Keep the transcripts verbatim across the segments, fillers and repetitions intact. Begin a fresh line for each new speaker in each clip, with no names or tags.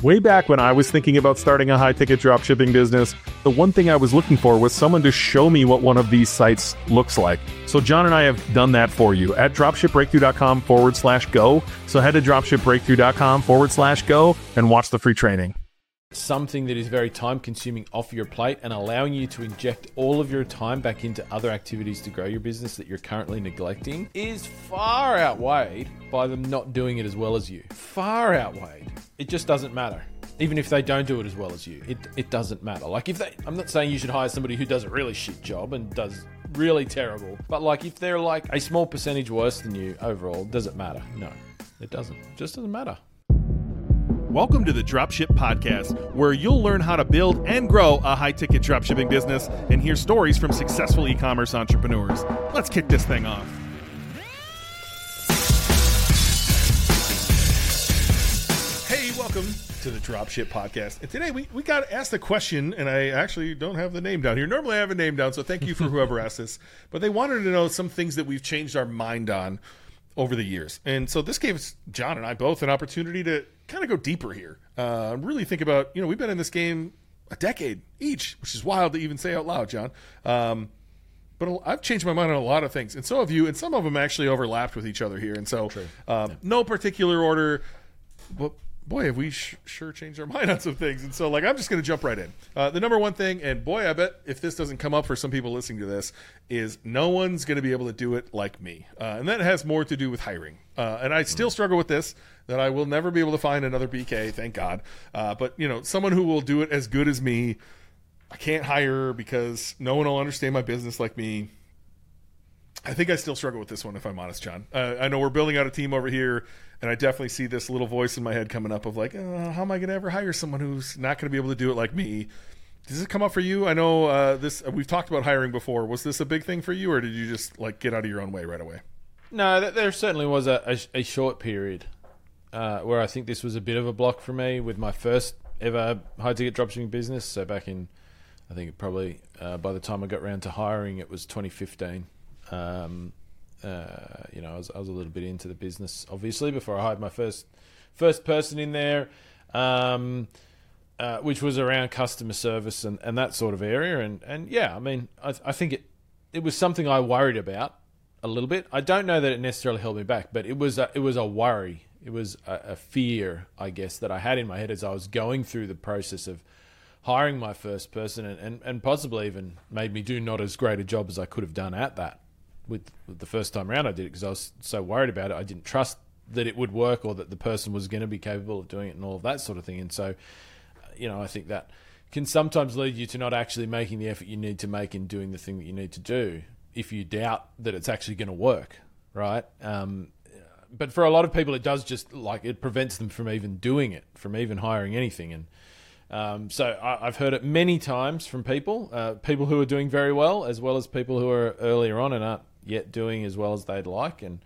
Way back when I was thinking about starting a high-ticket dropshipping business, the one thing I was looking for was someone to show me what one of these sites looks like. So John and I have done that for you at dropshipbreakthrough.com forward slash go. So head to dropshipbreakthrough.com forward slash go and watch the free training.
Something that is very time consuming off your plate and allowing you to inject all of your time back into other activities to grow your business that you're currently neglecting is far outweighed by them not doing it as well as you. Far outweighed. It just doesn't matter. Even if they don't do it as well as you, it it doesn't matter. Like if they, I'm not saying you should hire somebody who does a really shit job and does really terrible, but like if they're like a small percentage worse than you overall, does it matter? No, it doesn't. It just doesn't matter.
Welcome to the Dropship Podcast, where you'll learn how to build and grow a high-ticket dropshipping business and hear stories from successful e-commerce entrepreneurs. Let's kick this thing off. Hey, welcome to the Dropship Podcast. And today we, we got asked a question, and I actually don't have the name down here. Normally I have a name down, so thank you for whoever asked this. But they wanted to know some things that we've changed our mind on over the years. And so this gave John and I both an opportunity to kind of go deeper here. Uh, really think about, you know, we've been in this game a decade each, which is wild to even say out loud, John. Um, but I've changed my mind on a lot of things, and so have you, and some of them actually overlapped with each other here. And so um, yeah. no particular order, but boy, have we sh- sure changed our mind on some things. And so, like, I'm just going to jump right in. Uh, the number one thing, and boy, I bet if this doesn't come up for some people listening to this, is no one's going to be able to do it like me. Uh, and that has more to do with hiring. Uh, and I still struggle with this, that I will never be able to find another B K, thank God. Uh, but, you know, someone who will do it as good as me, I can't hire because no one will understand my business like me. I think I still struggle with this one, if I'm honest, John. Uh, I know we're building out a team over here, and I definitely see this little voice in my head coming up of like, uh, how am I going to ever hire someone who's not going to be able to do it like me? Does it come up for you? I know uh, this. Uh, we've talked about hiring before. Was this a big thing for you, or did you just like get out of your own way right away?
No, there certainly was a, a, a short period uh, where I think this was a bit of a block for me with my first ever high-ticket dropshipping business. So back in, I think probably uh, by the time I got around to hiring, it was twenty fifteen. Um, uh, you know, I was, I was a little bit into the business, obviously, before I hired my first first person in there, um, uh, which was around customer service and, and that sort of area. And, and yeah, I mean, I, I think it it was something I worried about a little bit. I don't know that it necessarily held me back, but it was a, it was a worry. It was a, a fear, I guess, that I had in my head as I was going through the process of hiring my first person, and, and, and possibly even made me do not as great a job as I could have done at that. With, with the first time around I did it because I was so worried about it. I didn't trust that it would work or that the person was going to be capable of doing it and all of that sort of thing. And so, you know, I think that can sometimes lead you to not actually making the effort you need to make in doing the thing that you need to do if you doubt that it's actually going to work, right? Um, but for a lot of people, it does just, like, it prevents them from even doing it, from even hiring anything. And Um, so I, I've heard it many times from people, uh, people who are doing very well, as well as people who are earlier on and aren't yet doing as well as they'd like. And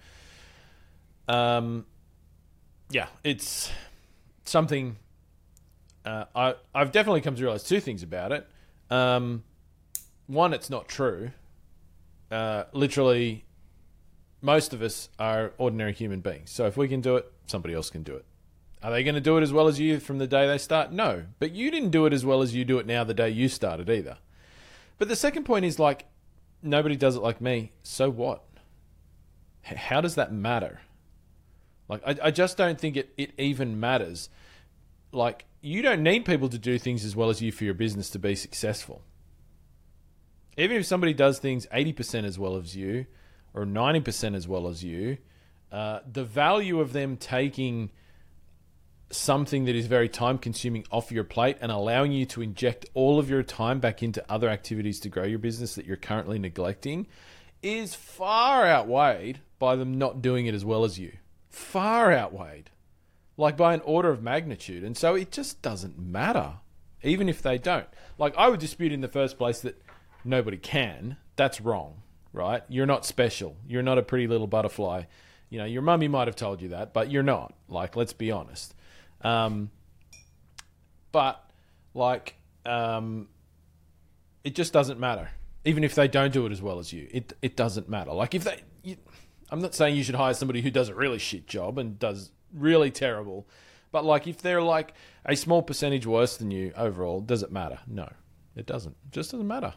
um, yeah, it's something uh, I, I've definitely come to realize two things about it. Um, one, it's not true. Uh, literally, most of us are ordinary human beings. So if we can do it, somebody else can do it. Are they going to do it as well as you from the day they start? No. But you didn't do it as well as you do it now the day you started either. But the second point is, like, nobody does it like me. So what? H- how does that matter? Like, I, I just don't think it, it even matters. Like, you don't need people to do things as well as you for your business to be successful. Even if somebody does things eighty percent as well as you or ninety percent as well as you, uh, the value of them taking something that is very time consuming off your plate and allowing you to inject all of your time back into other activities to grow your business that you're currently neglecting is far outweighed by them not doing it as well as you. Far outweighed. Like by an order of magnitude. And so it just doesn't matter, even if they don't. Like, I would dispute in the first place that nobody can. That's wrong, right? You're not special. You're not a pretty little butterfly. You know, your mummy might have told you that, but you're not. Like, let's be honest. Um, but like, um, it just doesn't matter. Even if they don't do it as well as you, it, it doesn't matter. Like if they, you, I'm not saying you should hire somebody who does a really shit job and does really terrible, But like if they're like a small percentage worse than you overall, does it matter? No, it doesn't. It just doesn't matter.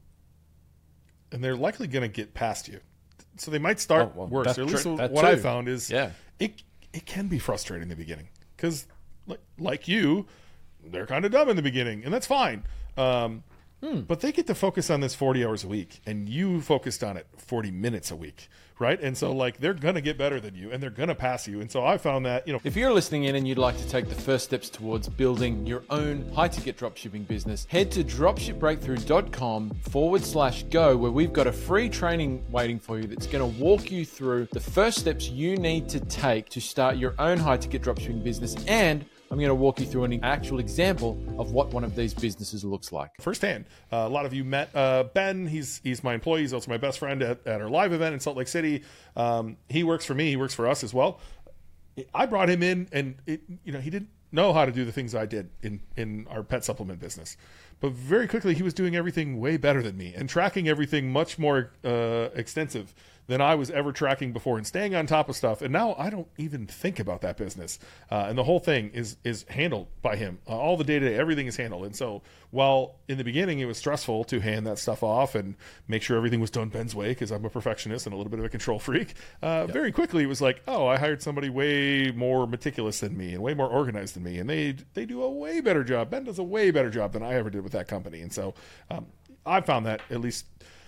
And they're likely going to get past you. So they might start
oh, well,
worse. Or at least
true,
what
too.
I found is
yeah.
it it can be frustrating in the beginning. Because like, like you, they're kind of dumb in the beginning. And that's fine. Um, hmm. But they get to focus on this forty hours a week. And you focused on it forty minutes a week. Right? And so, like, they're going to get better than you, and they're going to pass you. And so I found that, you know...
If you're listening in and you'd like to take the first steps towards building your own high-ticket dropshipping business, head to dropshipbreakthrough.com forward slash go, where we've got a free training waiting for you that's going to walk you through the first steps you need to take to start your own high-ticket dropshipping business. And I'm going to walk you through an actual example of what one of these businesses looks like.
Firsthand. Uh, a lot of you met uh, Ben. He's he's my employee. He's also my best friend at, at our live event in Salt Lake City. Um, he works for me. He works for us as well. I brought him in, and it, you know he didn't know how to do the things I did in, in our pet supplement business. But very quickly, he was doing everything way better than me and tracking everything much more uh, extensive than I was ever tracking before and staying on top of stuff. And now I don't even think about that business. Uh, and the whole thing is is handled by him. Uh, all the day-to-day, everything is handled. And so while in the beginning it was stressful to hand that stuff off and make sure everything was done Ben's way, because I'm a perfectionist and a little bit of a control freak, uh, yep. very quickly it was like, oh, I hired somebody way more meticulous than me and way more organized than me. And they they do a way better job. Ben does a way better job than I ever did with that company. And so um, I found that at least...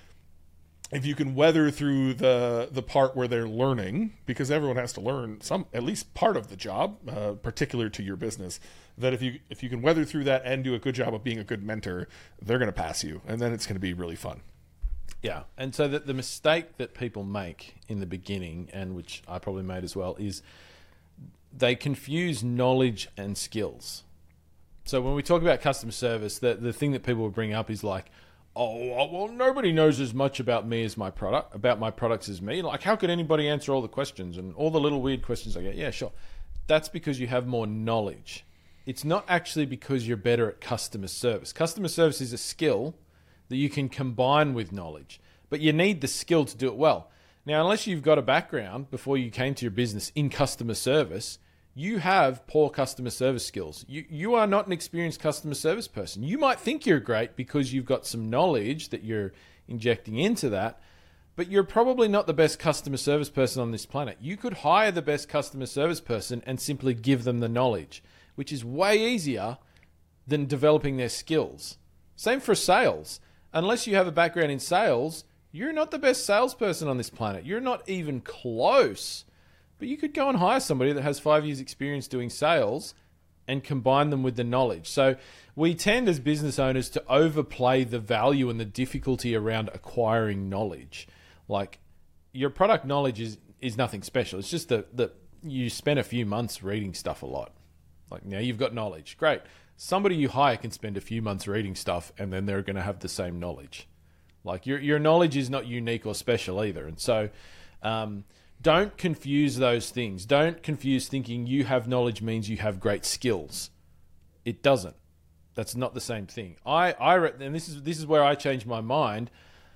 if you can weather through the the part where they're learning, because everyone has to learn some, at least part of the job, uh, particular to your business, that if you if you can weather through that and do a good job of being a good mentor, they're going to pass you, and then it's going to be really fun.
Yeah, and so the, the mistake that people make in the beginning, and which I probably made as well, is they confuse knowledge and skills. So when we talk about customer service, the, the thing that people will bring up is like, oh, well, nobody knows as much about me as my product, about my products as me. Like, how could anybody answer all the questions and all the little weird questions I get? Yeah, sure. That's because you have more knowledge. It's not actually because you're better at customer service. Customer service is a skill that you can combine with knowledge, but you need the skill to do it well. Now, unless you've got a background before you came to your business in customer service, you have poor customer service skills. You you are not an experienced customer service person. You might think you're great because you've got some knowledge that you're injecting into that, but you're probably not the best customer service person on this planet. You could hire the best customer service person and simply give them the knowledge, which is way easier than developing their skills. Same for sales. Unless you have a background in sales, you're not the best salesperson on this planet. You're not even close. But you could go and hire somebody that has five years experience doing sales and combine them with the knowledge. So we tend as business owners to overplay the value and the difficulty around acquiring knowledge. Like, your product knowledge is, is nothing special. It's just that, that you spend a few months reading stuff a lot. Like, now you've got knowledge. Great. Somebody you hire can spend a few months reading stuff and then they're going to have the same knowledge. Like, your your knowledge is not unique or special either. And so... Um, Don't confuse those things. Don't confuse thinking you have knowledge means you have great skills. It doesn't. That's not the same thing. I, I and this is this is where I changed my mind.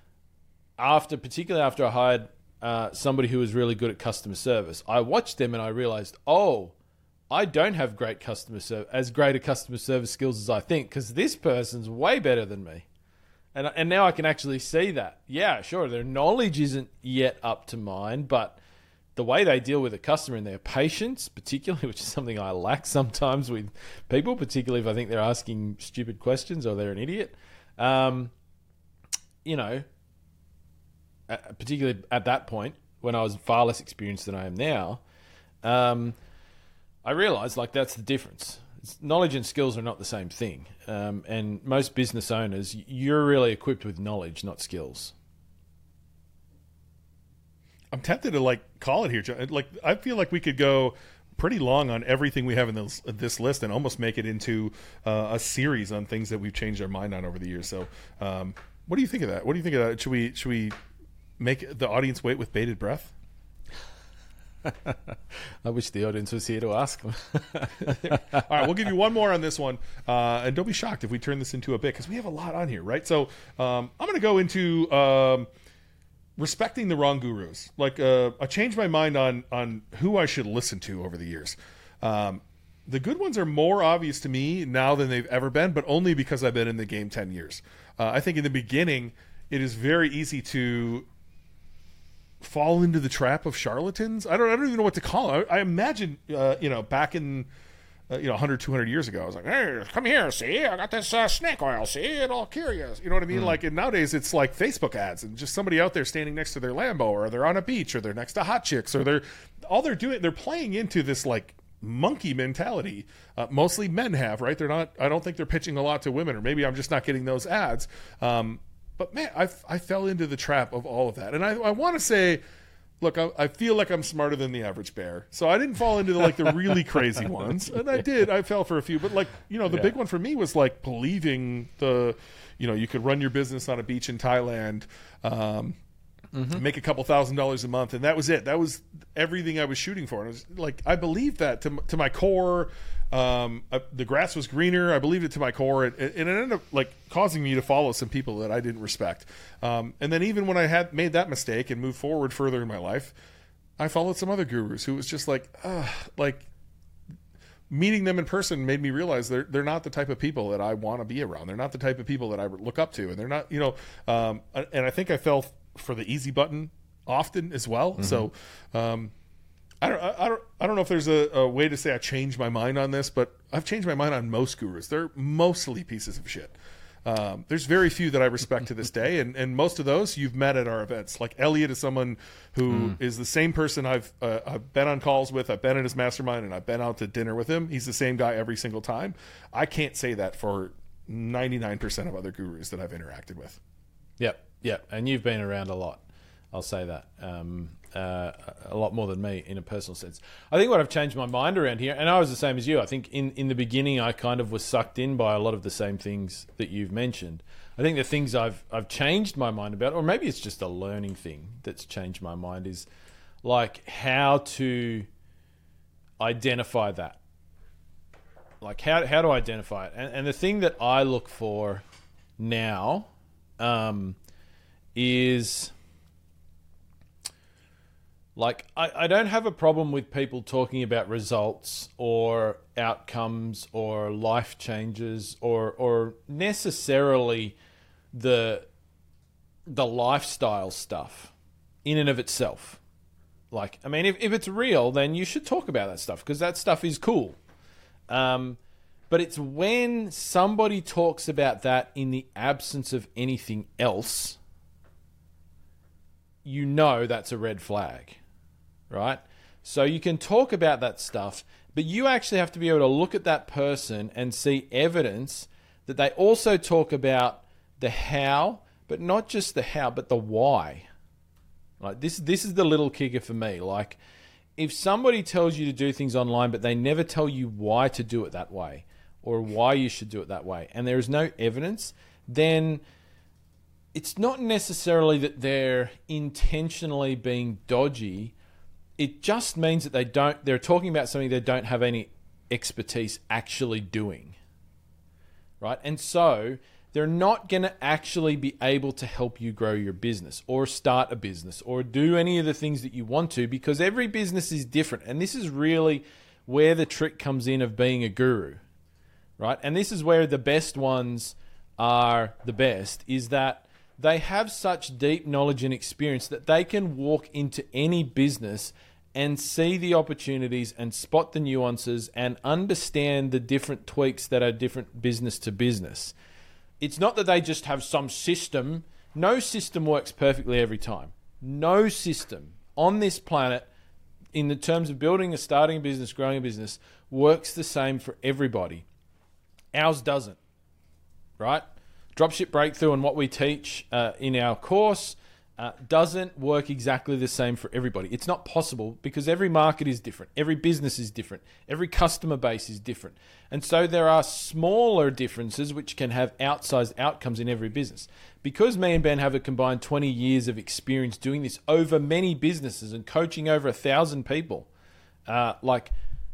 After, particularly after I hired uh, somebody who was really good at customer service, I watched them and I realized, oh, I don't have great customer service, as great a customer service skills as I think, because this person's way better than me. And and now I can actually see that. Yeah, sure, their knowledge isn't yet up to mine, but the way they deal with a customer and their patience, particularly, which is something I lack sometimes with people, particularly if I think they're asking stupid questions or they're an idiot. Um, you know, particularly at that point, when I was far less experienced than I am now, um, I realized, like, that's the difference. It's, knowledge and skills are not the same thing. Um, and most business owners, you're really equipped with knowledge, not skills.
I'm tempted to like call it here, John. Like, I feel like we could go pretty long on everything we have in this, this list and almost make it into uh, a series on things that we've changed our mind on over the years. So, um, what do you think of that? What do you think of that? Should we should we make the audience wait with bated breath?
I wish the audience was here to ask them.
All right, we'll give you one more on this one, uh, and don't be shocked if we turn this into a bit, because we have a lot on here, right? So, um, I'm going to go into. Um, respecting the wrong gurus. Like, uh, I changed my mind on on who I should listen to over the years. Um, the good ones are more obvious to me now than they've ever been, but only because I've been in the game ten years. Uh, I think in the beginning, it is very easy to fall into the trap of charlatans. I don't, I don't even know what to call it. I, I imagine, uh, you know, back in, uh, you know, one hundred, two hundred years ago, I was like, hey, come here, see, I got this uh, snake oil, see, it'll cure you. You know what I mean? Mm. Like, and nowadays it's like Facebook ads and just somebody out there standing next to their Lambo, or they're on a beach, or they're next to hot chicks, or they're, all they're doing, they're playing into this like monkey mentality. Uh, mostly men have, right? They're not, I don't think they're pitching a lot to women, or maybe I'm just not getting those ads. Um, But man, I, I fell into the trap of all of that. And I, I want to say, look, I, I feel like I'm smarter than the average bear. So I didn't fall into the, like the really crazy ones. And I did. I fell for a few. But like, you know, the yeah. big one for me was like believing the, you know, you could run your business on a beach in Thailand, um, mm-hmm. make a couple thousand dollars a month. And that was it. That was everything I was shooting for. And I was like, I believed that to, to my core. Um, uh, the grass was greener. I believed it to my core, and, and it ended up like causing me to follow some people that I didn't respect. Um, and then even when I had made that mistake and moved forward further in my life, I followed some other gurus who was just like, uh, like meeting them in person made me realize they're they're not the type of people that I want to be around. They're not the type of people that I look up to, and they're not, you know. Um, and I think I fell for the easy button often as well. Mm-hmm. So. Um, I don't, I don't, I don't know if there's a, a way to say I changed my mind on this, but I've changed my mind on most gurus. They're mostly pieces of shit. Um, there's very few that I respect to this day, and, and most of those you've met at our events. Like Elliot is someone who mm. is the same person I've uh, I've been on calls with, I've been in his mastermind, and I've been out to dinner with him. He's the same guy every single time. I can't say that for ninety-nine percent of other gurus that I've interacted with.
Yep, yep, and you've been around a lot. I'll say that. Um, uh, a lot more than me in a personal sense. I think what I've changed my mind around here, and I was the same as you. I think in, in the beginning I kind of was sucked in by a lot of the same things that you've mentioned. I think the things I've I've changed my mind about, or maybe it's just a learning thing that's changed my mind, is like how to identify that. Like how how to identify it. And, and the thing that I look for now um, is... Like, I, I don't have a problem with people talking about results or outcomes or life changes or or necessarily the the lifestyle stuff in and of itself. Like, I mean, if, if it's real, then you should talk about that stuff because that stuff is cool. Um, but it's when somebody talks about that in the absence of anything else, you know that's a red flag. Right? So you can talk about that stuff, but you actually have to be able to look at that person and see evidence that they also talk about the how, but not just the how, but the why. Like this, this is the little kicker for me. Like if somebody tells you to do things online, but they never tell you why to do it that way or why you should do it that way, and there is no evidence, then it's not necessarily that they're intentionally being dodgy. It just means that they don't, they're talking about something they don't have any expertise actually doing, right? And so they're not going to actually be able to help you grow your business or start a business or do any of the things that you want to, because every business is different. And this is really where the trick comes in of being a guru, right? And this is where the best ones are the best, is that they have such deep knowledge and experience that they can walk into any business and see the opportunities and spot the nuances and understand the different tweaks that are different business to business. It's not that they just have some system. No system works perfectly every time. No system on this planet, in the terms of building a starting a business, growing a business, works the same for everybody. Ours doesn't, right? Dropship Breakthrough and what we teach uh, in our course uh, doesn't work exactly the same for everybody. It's not possible because every market is different. Every business is different. Every customer base is different. And so there are smaller differences which can have outsized outcomes in every business. Because me and Ben have a combined twenty years of experience doing this over many businesses and coaching over a thousand people, uh, like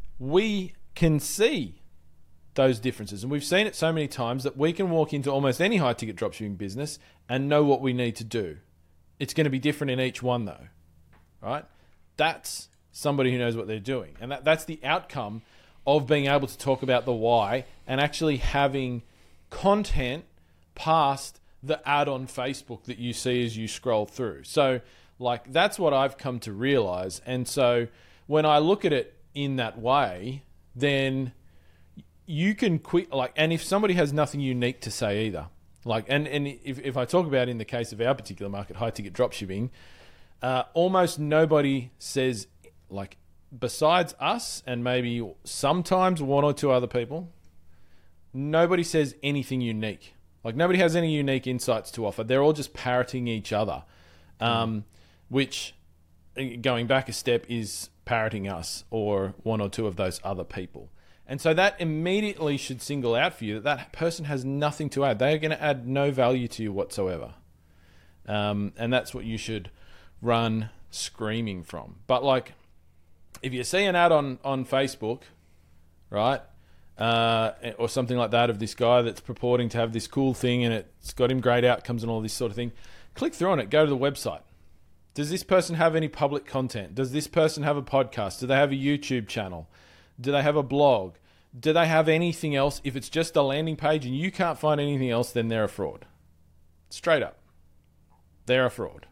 we can see those differences. And we've seen it so many times that we can walk into almost any high ticket dropshipping business and know what we need to do. It's going to be different in each one though, right? That's somebody who knows what they're doing. And that, that's the outcome of being able to talk about the why and actually having content past the ad on Facebook that you see as you scroll through. So, like, that's what I've come to realize. And so when I look at it in that way, then you can quit, like, and if somebody has nothing unique to say either, like, and, and if, if I talk about in the case of our particular market, high ticket dropshipping, uh, almost nobody says, like, besides us and maybe sometimes one or two other people, nobody says anything unique. Like, nobody has any unique insights to offer. They're all just parroting each other, um, which, going back a step, is parroting us or one or two of those other people. And so that immediately should single out for you that that person has nothing to add. They are going to add no value to you whatsoever. Um, and that's what you should run screaming from. But, like, if you see an ad on, on Facebook, right, uh, or something like that of this guy that's purporting to have this cool thing and it's got him great outcomes and all this sort of thing, click through on it, go to the website. Does this person have any public content? Does this person have a podcast? Do they have a YouTube channel? Do they have a blog? Do they have anything else? If it's just a landing page and you can't find anything else, then they're a fraud. Straight up. They're a fraud.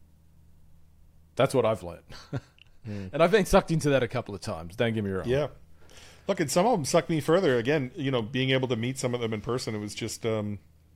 That's what I've learned. Mm. And I've been sucked into that a couple of times. Don't get me wrong.
Yeah. Look, and some of them sucked me further. Again, you know, being able to meet some of them in person, it was just, um,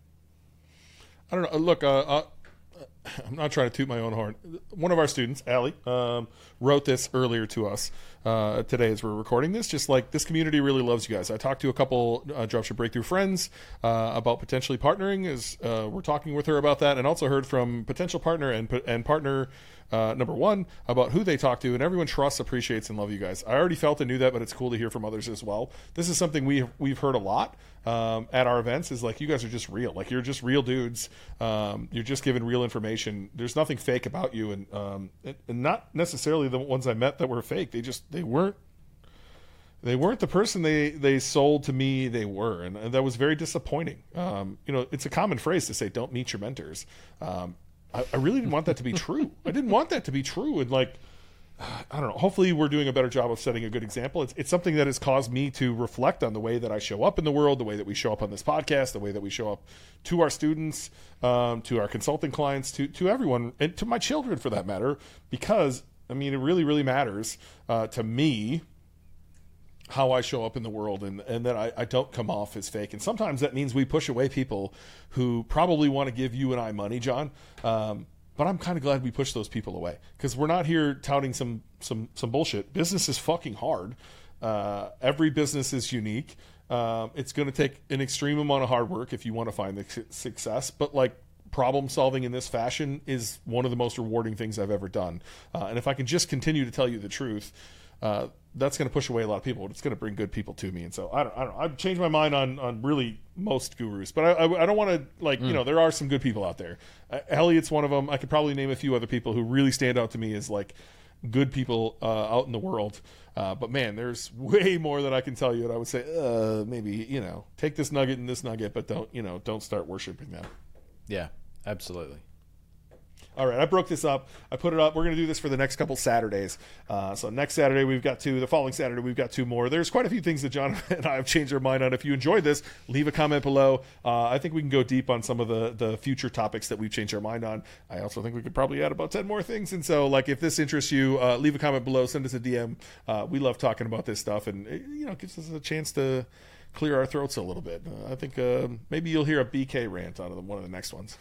I don't know. Look, uh, uh, I'm not trying to toot my own horn. One of our students, Allie, um, wrote this earlier to us uh, today as we're recording this. Just like, this community really loves you guys. I talked to a couple uh, Dropship Breakthrough friends uh, about potentially partnering. As uh, we're talking with her about that, and also heard from potential partner and and partner uh, number one about who they talk to. And everyone trusts, appreciates, and love you guys. I already felt and knew that, but it's cool to hear from others as well. This is something we we've heard a lot um, at our events. Is like, you guys are just real. Like, you're just real dudes. Um, you're just giving real information. There's nothing fake about you, and um, and not necessarily the ones I met that were fake. They just they weren't they weren't the person they they sold to me they were, and, and that was very disappointing. Um, you know, it's a common phrase to say, "Don't meet your mentors." Um, I, I really didn't want that to be true. I didn't want that to be true, and like, I don't know. Hopefully, we're doing a better job of setting a good example. It's it's something that has caused me to reflect on the way that I show up in the world, the way that we show up on this podcast, the way that we show up to our students, um, to our consulting clients, to to everyone, and to my children for that matter. Because I mean, it really, really matters uh, to me how I show up in the world, and and that I, I don't come off as fake. And sometimes that means we push away people who probably want to give you and I money, John. Um, But I'm kind of glad we pushed those people away, because we're not here touting some some some bullshit. Business is fucking hard. Uh, every business is unique. Um, it's going to take an extreme amount of hard work if you want to find the su- success. But like, problem solving in this fashion is one of the most rewarding things I've ever done. Uh, and if I can just continue to tell you the truth, uh, that's going to push away a lot of people, but it's going to bring good people to me. And so I don't, I don't know. I've changed my mind on, on really most gurus, but I, I, I don't want to like, mm. you know, there are some good people out there. Uh, Elliot's one of them. I could probably name a few other people who really stand out to me as like good people uh, out in the world. Uh, but man, there's way more that I can tell you. And I would say, uh, maybe, you know, take this nugget and this nugget, but don't, you know, don't start worshiping them.
Yeah, absolutely.
All right, I broke this up. I put it up. We're going to do this for the next couple Saturdays. Uh, so next Saturday, we've got two. The following Saturday, we've got two more. There's quite a few things that John and I have changed our mind on. If you enjoyed this, leave a comment below. Uh, I think we can go deep on some of the, the future topics that we've changed our mind on. I also think we could probably add about ten more things. And so, like, if this interests you, uh, leave a comment below. Send us a D M. Uh, we love talking about this stuff. And, it, you know, it gives us a chance to clear our throats a little bit. Uh, I think uh, maybe you'll hear a B K rant out of the, one of the next ones.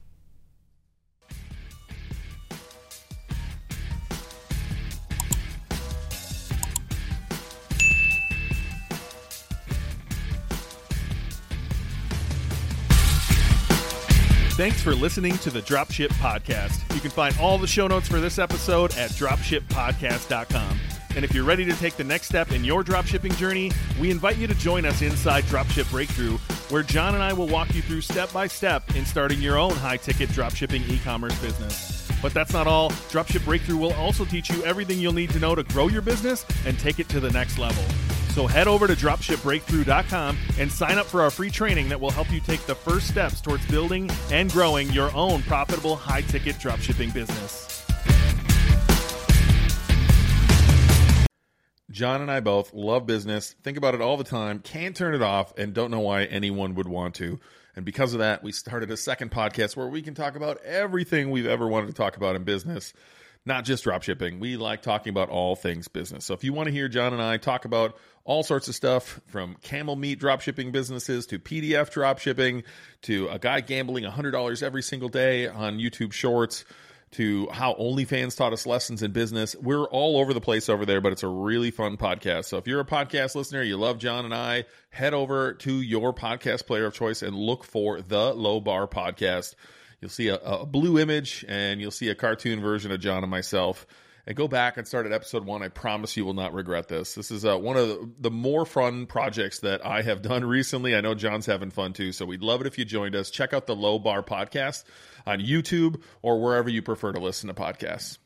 Thanks for listening to the Dropship Podcast. You can find all the show notes for this episode at dropship podcast dot com. And if you're ready to take the next step in your dropshipping journey, we invite you to join us inside Dropship Breakthrough, where John and I will walk you through step by step in starting your own high-ticket dropshipping e-commerce business. But that's not all. Dropship Breakthrough will also teach you everything you'll need to know to grow your business and take it to the next level. So head over to dropship breakthrough dot com and sign up for our free training that will help you take the first steps towards building and growing your own profitable high-ticket dropshipping business.
John and I both love business, think about it all the time, can't turn it off, and don't know why anyone would want to. And because of that, we started a second podcast where we can talk about everything we've ever wanted to talk about in business, not just drop shipping. We like talking about all things business. So if you want to hear John and I talk about all sorts of stuff, from camel meat drop shipping businesses to P D F drop shipping to a guy gambling one hundred dollars every single day on YouTube Shorts, to how OnlyFans taught us lessons in business. We're all over the place over there, but it's a really fun podcast. So if you're a podcast listener, you love John and I, head over to your podcast player of choice and look for the Low Bar Podcast. You'll see a, a blue image, and you'll see a cartoon version of John and myself. And go back and start at episode one. I promise you will not regret this. This is uh, one of the, the more fun projects that I have done recently. I know John's having fun too, so we'd love it if you joined us. Check out the Low Bar Podcast on YouTube or wherever you prefer to listen to podcasts.